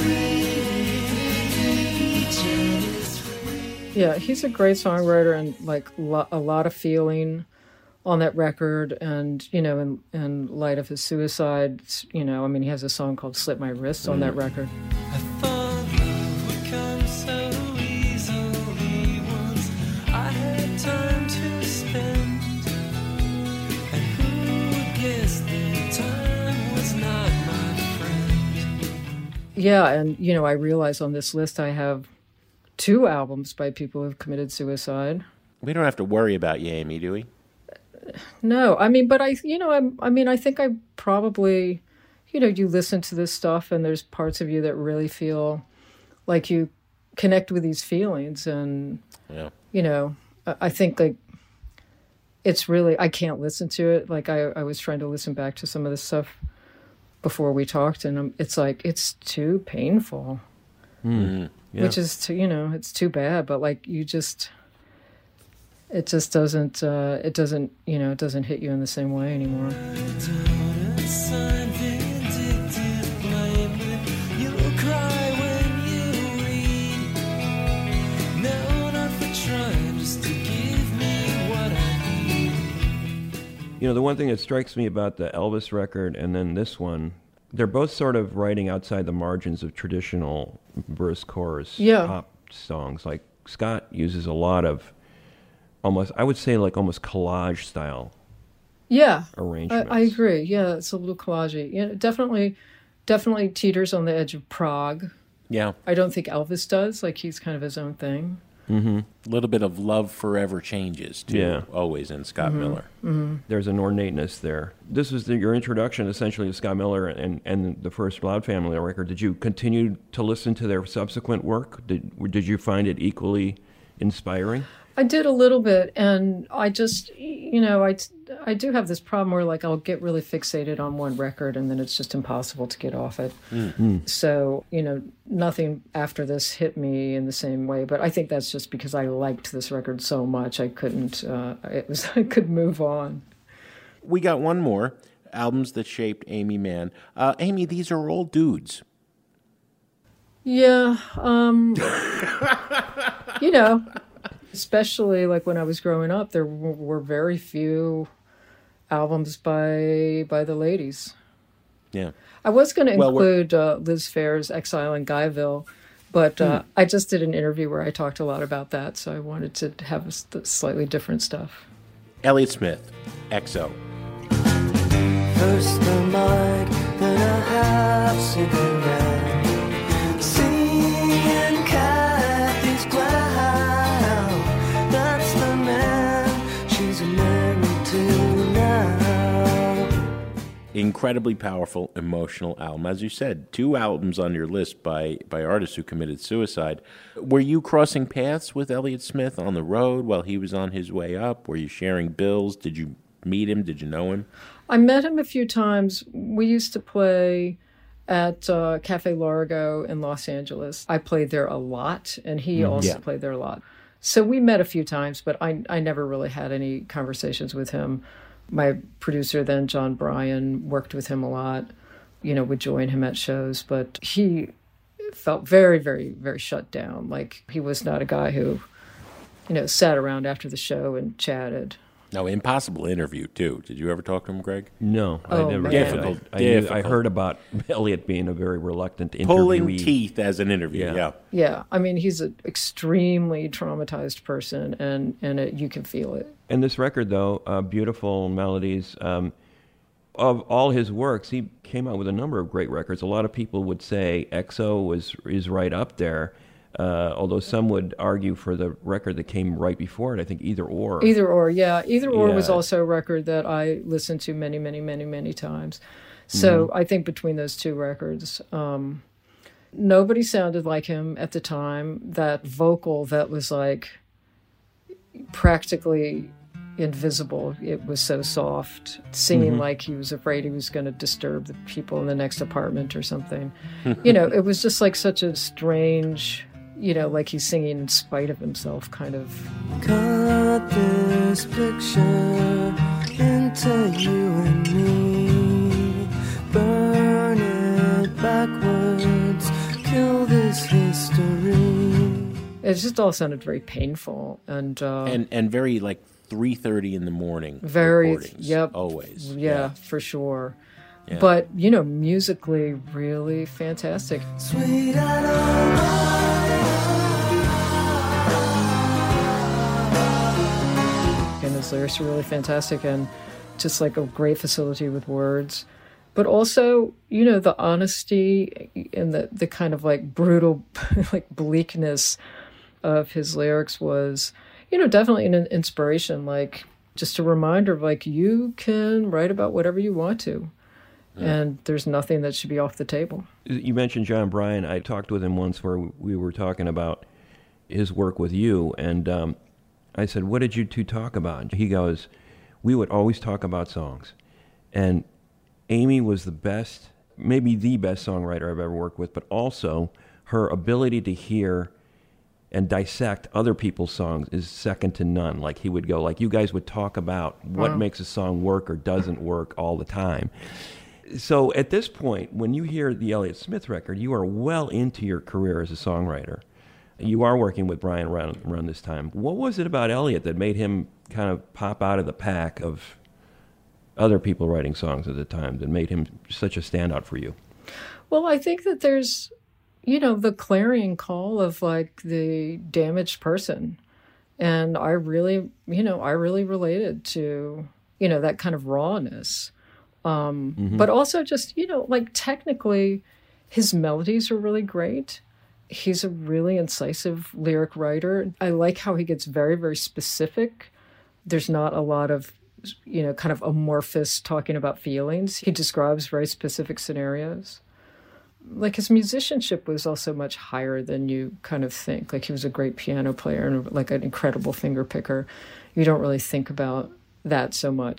Regenus. Yeah, he's a great songwriter and, like, lo- a lot of feeling on that record. And, you know, in, in light of his suicide, you know, I mean, he has a song called Slit My Wrist on that record. I thought love would come so easily once I had time to spend. And who would guess that time was not my friend? Yeah, and, you know, I realize on this list I have two albums by people who've committed suicide. We don't have to worry about you, Amy, do we? No, I mean, but I, you know, I, I mean, I think I probably, you know, you listen to this stuff and there's parts of you that really feel like you connect with these feelings. And, Yeah. you know, I, I think like it's really, I can't listen to it. Like I, I was trying to listen back to some of this stuff before we talked, and um, it's like, it's too painful, Mm. Yeah. which is, too, you know, it's too bad, but like you just, it just doesn't, uh, it doesn't, you know, it doesn't hit you in the same way anymore. You'll cry when you read. No, not for trying, just to give me what I need. You know, the one thing that strikes me about the Elvis record and then this one, they're both sort of writing outside the margins of traditional verse chorus Yeah. pop songs. Like Scott uses a lot of almost, I would say like almost collage style Yeah, I, arrangements. I agree. Yeah, it's a little collagey. Yeah, definitely, definitely teeters on the edge of prog. Yeah. I don't think Elvis does. Like he's kind of his own thing. Mm-hmm. A little bit of Love Forever Changes, too, Yeah. always in Scott Miller. Mm-hmm. There's an ornateness there. This was the, your introduction essentially to Scott Miller and, and the first Loud Family record. Did you continue to listen to their subsequent work? Did, did you find it equally inspiring? I did a little bit, and I just, you know, I, I do have this problem where, like, I'll get really fixated on one record and then it's just impossible to get off it. Mm-hmm. So, you know, nothing after this hit me in the same way. But I think that's just because I liked this record so much. I couldn't, uh, it was, I could move on. We got one more, albums that shaped Aimee Mann. Uh, Amy, these are all dudes. Yeah. Um, you know, especially like when I was growing up, there w- were very few albums by by the ladies. Yeah. I was going to Well, we're- include uh, Liz Phair's Exile in Guyville, but uh, Hmm. I just did an interview where I talked a lot about that, so I wanted to have s- slightly different stuff. Elliott Smith, X O. First the mic, then a half cigarette. Seeing Kathy's ground. That's the man she's married to now. Incredibly powerful, emotional album. As you said, two albums on your list by, by artists who committed suicide. Were you crossing paths with Elliott Smith on the road while he was on his way up? Were you sharing bills? Did you meet him? Did you know him? I met him a few times. We used to play at uh, Cafe Largo in Los Angeles. I played there a lot, and he Mhm. also Yeah. played there a lot. So we met a few times, but I, I never really had any conversations with him. My producer then, John Bryan, worked with him a lot, you know, would join him at shows, but he felt very, very, very shut down. Like, he was not a guy who, you know, sat around after the show and chatted. No, impossible interview, too. Did you ever talk to him, Greg? No, I Oh, never man. did. Difficult, I, I, knew- I difficult. heard about Elliott being a very reluctant interviewee. Pulling teeth as an interview, Yeah. yeah. Yeah, I mean, he's an extremely traumatized person, and, and it, you can feel it. And this record, though, uh, beautiful melodies. Um, of all his works, he came out with a number of great records. A lot of people would say X O was is right up there, uh, although some would argue for the record that came right before it. I think Either Or. Either Or, yeah. Either Or was Yeah. also a record that I listened to many, many, many, many times. So I think between those two records, um, nobody sounded like him at the time. That vocal that was like practically invisible. It was so soft, singing Mhm. like he was afraid he was going to disturb the people in the next apartment or something. You know, it was just like such a strange, you know, like he's singing in spite of himself kind of. Cut this picture into you and me. Burn it backwards. Kill this history. It just all sounded very painful and uh, And and very, like, three thirty in the morning very, recordings. yep, Always. yeah, for sure. Yeah. But you know, musically, really fantastic. Sweet And his lyrics are really fantastic, and just like a great facility with words. But also, you know, the honesty and the, the kind of like brutal, like bleakness of his lyrics was, you know, definitely an inspiration. Like, just a reminder of like, you can write about whatever you want to. And there's nothing that should be off the table. You mentioned John Bryan. I talked with him once where we were talking about his work with you, and um, I said, what did you two talk about? He goes, we would always talk about songs. And Amy was the best, maybe the best songwriter I've ever worked with, but also her ability to hear and dissect other people's songs is second to none. Like, he would go, like, you guys would talk about what Wow. makes a song work or doesn't work all the time. So at this point, when you hear the Elliott Smith record, you are well into your career as a songwriter. You are working with Brian around, around this time. What was it about Elliott that made him kind of pop out of the pack of other people writing songs at the time that made him such a standout for you? Well, I think that there's, you know, the clarion call of like the damaged person. And I really, you know, I really related to, you know, that kind of rawness. Um, Mhm. But also just, you know, like technically his melodies are really great. He's a really incisive lyric writer. I like how he gets very, very specific. There's not a lot of, you know, kind of amorphous talking about feelings. He describes very specific scenarios. Like, his musicianship was also much higher than you kind of think. Like, he was a great piano player and like an incredible finger picker. You don't really think about that so much.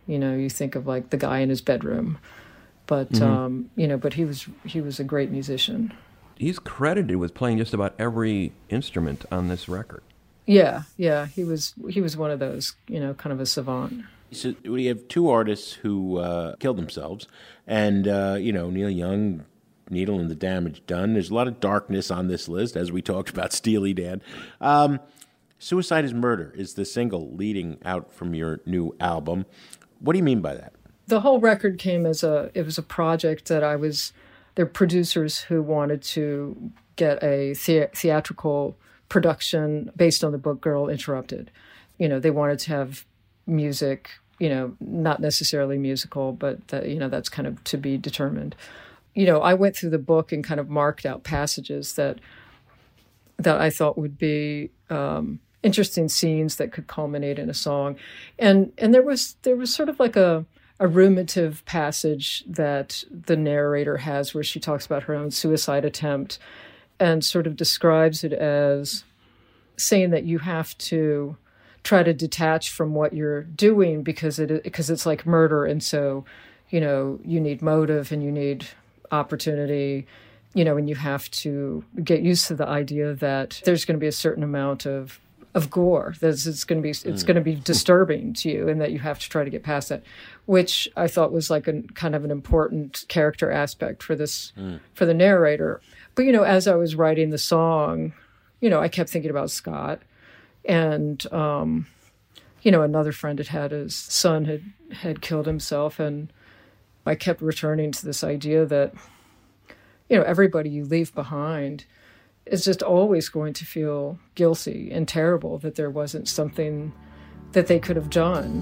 You know, you think of like the guy in his bedroom, but Mm-hmm. um, you know, but he was he was a great musician. He's credited with playing just about every instrument on this record. Yeah, yeah, he was he was one of those, you know, kind of a savant. So we have two artists who uh, killed themselves, and uh, you know, Neil Young, Needle and the Damage Done. There's a lot of darkness on this list, as we talked about Steely Dan. Um, Suicide is Murder is the single leading out from your new album. What do you mean by that? The whole record came as a it was a project that I was they're producers who wanted to get a the- theatrical production based on the book Girl Interrupted. You know, they wanted to have music, you know, not necessarily musical, but that, you know, that's kind of to be determined. You know, I went through the book and kind of marked out passages that that I thought would be um, interesting scenes that could culminate in a song. And and there was there was sort of like a a ruminative passage that the narrator has where she talks about her own suicide attempt and sort of describes it as saying that you have to try to detach from what you're doing because it because it's like murder, and so, you know, you need motive and you need opportunity, you know, and you have to get used to the idea that there's going to be a certain amount of of gore. That it's going to be it's mm. going to be disturbing to you, and that you have to try to get past that, which I thought was like a kind of an important character aspect for this mm. for the narrator. But you know, as I was writing the song, you know, I kept thinking about Scott, and um, you know, another friend had had his son had had killed himself, and I kept returning to this idea that, you know, everybody you leave behind is just always going to feel guilty and terrible that there wasn't something that they could have done.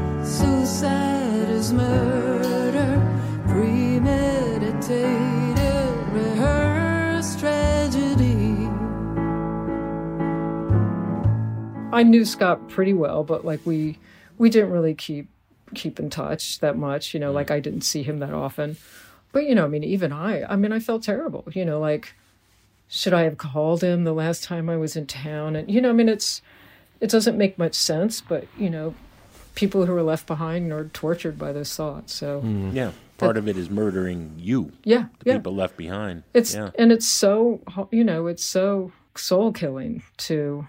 Suicide is murder, premeditated, rehearsed tragedy. I knew Scott pretty well, but like we we didn't really keep keep in touch that much, you know, like I didn't see him that often. But, you know, I mean, even I, I mean, I felt terrible, you know, like, should I have called him the last time I was in town? And, you know, I mean, it's, it doesn't make much sense, but, you know, people who are left behind are tortured by those thoughts. So, mm. yeah, part that, of it is murdering you. Yeah. The yeah. people left behind. It's, yeah. and it's so, you know, it's so soul killing to,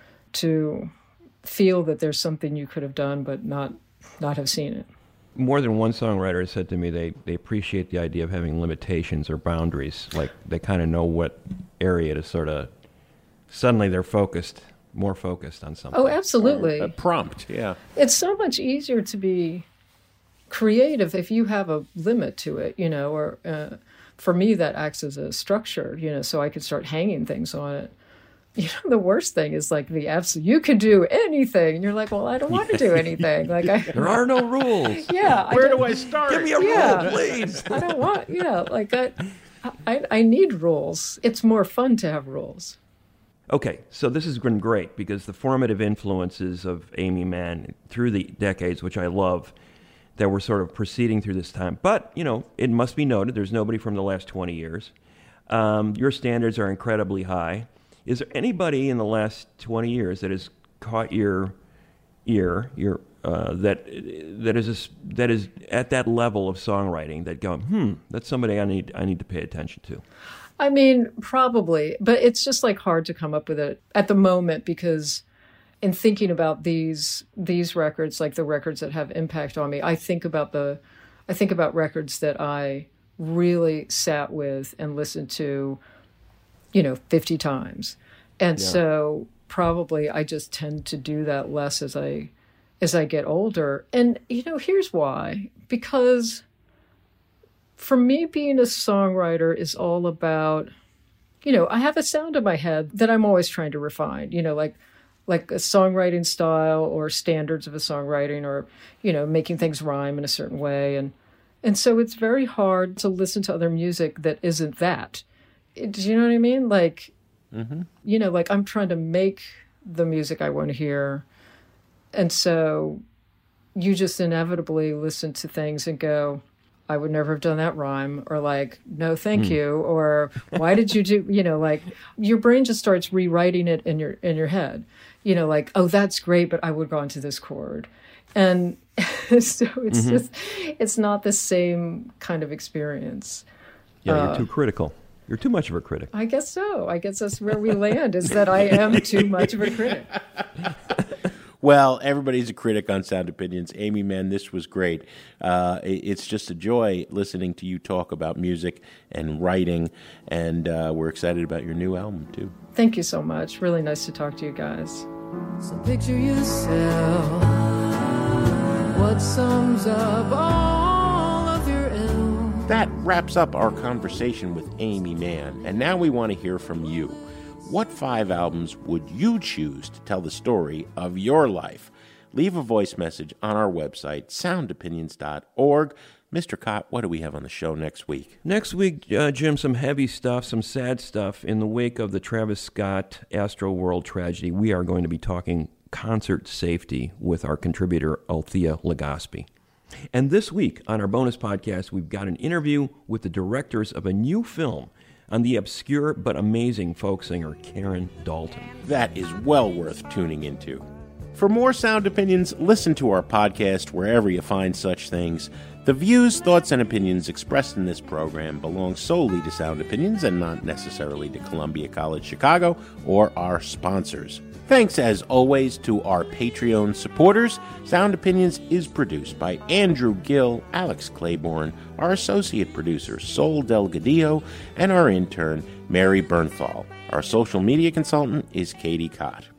to feel that there's something you could have done, but not, not have seen it. More than one songwriter has said to me they, they appreciate the idea of having limitations or boundaries. Like they kind of know what area to sort of, suddenly they're focused, more focused on something. Oh, absolutely. Or a prompt, yeah. It's so much easier to be creative if you have a limit to it, you know, or uh, for me that acts as a structure, you know, so I could start hanging things on it. You know, the worst thing is like the absolute, you can do anything. And you're like, well, I don't want to do anything. Like I, There are no rules. Yeah. Where I do I start? Give me a yeah, rule, please. I don't want, yeah, like I, I, I need rules. It's more fun to have rules. Okay, so this has been great because the formative influences of Aimee Mann through the decades, which I love, that were sort of proceeding through this time. But, you know, it must be noted, there's nobody from the last twenty years. Um, your standards are incredibly high. Is there anybody in the last twenty years that has caught your ear, your uh, that that is a, that is at that level of songwriting that go, hmm, that's somebody I need I need to pay attention to? I mean, probably, but it's just like hard to come up with it at the moment because in thinking about these these records, like the records that have impact on me, I think about the I think about records that I really sat with and listened to, you know, fifty times. And yeah. so probably I just tend to do that less as I as I get older. And, you know, here's why. Because for me, being a songwriter is all about, you know, I have a sound in my head that I'm always trying to refine, you know, like like a songwriting style or standards of a songwriting or, you know, making things rhyme in a certain way. And and so it's very hard to listen to other music that isn't that. Do you know what I mean? Like, mm-hmm. you know, like I'm trying to make the music I want to hear. And so you just inevitably listen to things and go, I would never have done that rhyme, or like, no, thank mm. you, or why did you do, you know, like your brain just starts rewriting it in your in your head, you know, like, oh, that's great, but I would go on to this chord. And so it's mm-hmm. just, it's not the same kind of experience. Yeah, uh, you're too critical. You're too much of a critic. I guess so. I guess that's where we land, is that I am too much of a critic. Well, everybody's a critic on Sound Opinions. Amy, man, this was great. Uh, it's just a joy listening to you talk about music and writing, and uh, we're excited about your new album, too. Thank you so much. Really nice to talk to you guys. So picture yourself, what sums up all of your ill. That wraps up our conversation with Amy Mann, and now we want to hear from you. What five albums would you choose to tell the story of your life? Leave a voice message on our website, sound opinions dot org. Mister Cott, what do we have on the show next week? Next week, uh, Jim, some heavy stuff, some sad stuff. In the wake of the Travis Scott Astroworld tragedy, we are going to be talking concert safety with our contributor, Althea Legaspi. And this week on our bonus podcast, we've got an interview with the directors of a new film on the obscure but amazing folk singer Karen Dalton. That is well worth tuning into. For more Sound Opinions, listen to our podcast wherever you find such things. The views, thoughts, and opinions expressed in this program belong solely to Sound Opinions and not necessarily to Columbia College Chicago or our sponsors. Thanks, as always, to our Patreon supporters. Sound Opinions is produced by Andrew Gill, Alex Claiborne, our associate producer, Sol Delgadillo, and our intern, Mary Bernthal. Our social media consultant is Katie Cott.